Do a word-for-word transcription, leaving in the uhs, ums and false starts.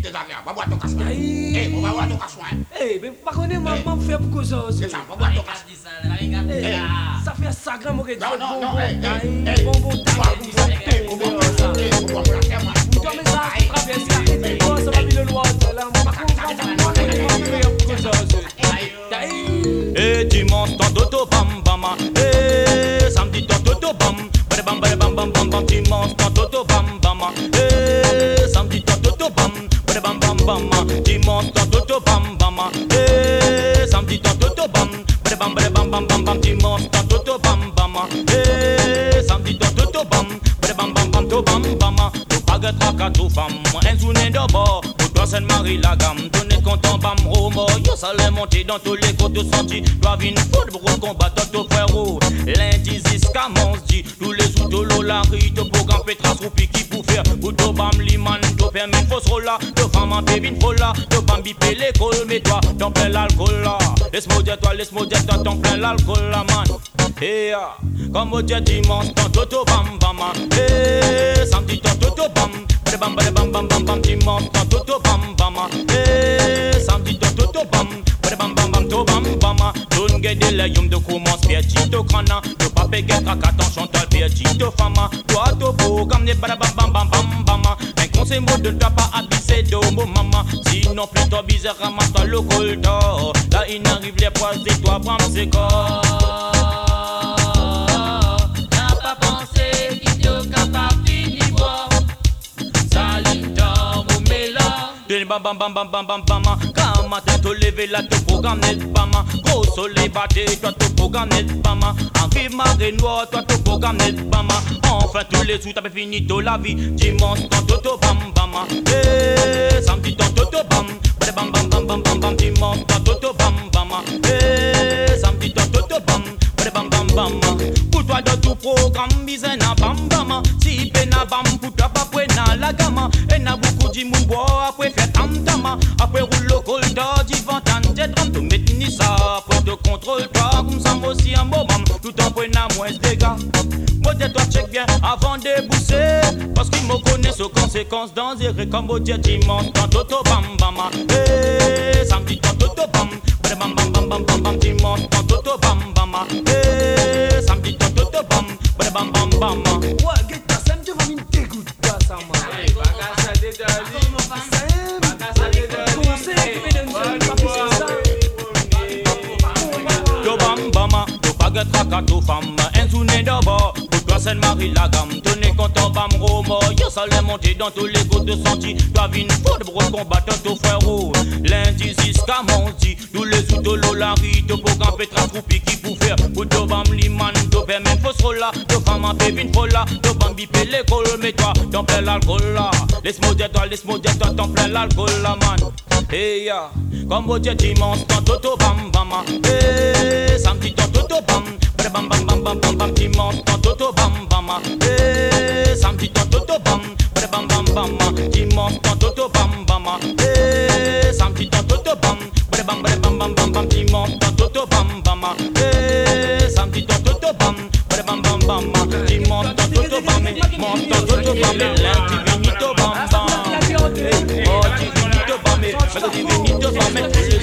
tes affaires, va boire ton casse-soin. Eh, on va boire ton casse-soin. Eh, mais pas connaître maman fait pour cause ça. C'est ça, va boire ton casse-soin. Ça fait ça grand mon Non, non, non, eh, eh, eh, bon bon eh, bon, bon, bon, ça. Toi mais ça traverse arrêtez toi ça va bien le loin là. Eh, dimanche tant toto bam bam. Eh, samedi tant toto bam. Bam bam bam bam bam bam. Dimanche tant toto bam bam. Eh, samedi tant toto bam. Bam bam bam bam. Dimanche tant toto bam bam. Eh, samedi tant toto bam. Bam bam bam bam bam. Dimanche tant toto bam bam. Eh, samedi tant toto bam. Bam bam bam to bam bam. To baguette rakato fam. Un zoune d'abord. Sainte Marie la gamme, donnez content bam romo. Yo ça l'est monté dans tous les côtes senti. Doivent une foule pour combattre ton frérot. Lundi jusqu'à mardi, tous les sous de l'eau la rue. To programme Petras roupi qui pour faire. Ou to bam liman, to permis fausse rola. To femme en bébine fola. To bam bipé l'école, mais toi, t'en plein l'alcool là. Laisse-moi dire toi, laisse-moi dire toi, t'en plein l'alcool là man. Eh ya, comme au dia dimanche, tant toto bam bam. Eh, samedi tant toto bam. Bam bam bam bam bam bam. Dimanche tant toto bam. Eh, samedi to to to bam, bam bam bam to bam bam. Don't get the layum de commence piège to crana, to pas péguer cracaton chantal piège to fama. Toi to beau comme des bam bam bam bam bam. Un conseil mot de toi pas abyssé de mon maman. Sinon plutôt bizarre ramasse toi le col d'or. Là il n'arrive les poils de toi prendre ses corps. N'a pas pensé qu'il te capable finir boire. Bam bam bam bam bam bam bam. Quand matin te lever là te programme net bam. Gros soleil batté toi te programme net bam. Arrive marée noire toi te programme net bam. Enfin tous les sous t'as fini de la vie. Dimanche tant toto bam bam. Eh, samedi tant toto bam. Bam bam bam bam bam bam. Dimanche tant toto bam bam. Eh, samedi tant toto bam. Bam bam bam. Pour toi de tout programme bizarre na bam bam. Si pena bam pour toi pas prena la gamme. Et na beaucoup de moun bois après faire tam tam. Après roule le col d'or divan tan jet ram. Tout mettre ni ça après de contrôle toi comme ça aussi un moment. Tout en prena moins de dégâts. Moi de toi check bien avant de bousser. Parce qu'il me connaît aux conséquences dangereuses. Comme au dia dimanche tant toto bam bam. Eh, samedi tant toto bam. Bam bam bam bam bam bam. Dimanche tant toto bam bam. Eh, samedi tant toto bam. Bam bam bam. Ouais, get ça, ça me fait une dégoûte pas ça man. Bagasse à dédali. Bagasse à dédali. Conseil que me donne pas plus ça. To bam bam, to baguette rakato femme. Un zoune d'abord. Sainte Marie la gamme, tenez content bam romo. Yo ça l'est monté dans tous les côtes de senti. Toi vine faut de gros combattre ton frérot. Lundi jusqu'à mardi, tous les sous de l'eau la rue. To programme Petras roupi qui pour faire. Ou to bam liman, to permet fausse rola. To femme en bébine fola. To bam bipé l'école, mais toi t'en plein l'alcool là. Laisse-moi dire toi, laisse-moi dire toi t'en plein l'alcool là man. Hey ya, comme au dia dimanche tant toto bam bam. Eh, samedi tant toto bam. Bam bam bam bam bam bam. Dimanche tant toto bam bam. Eh, samedi tant toto bam. Bam bam bam bam. Dimanche tant toto bam bam. Eh, samedi tant toto bam. Bam bam bam bam bam. Dimanche tant toto bam bam. Eh, samedi tant toto bam. Bam bam bam bam. Dimanche tant toto bam. Dimanche tant toto bam. Lundi vinito bam bam. Oh divinito bam. Divinito bam.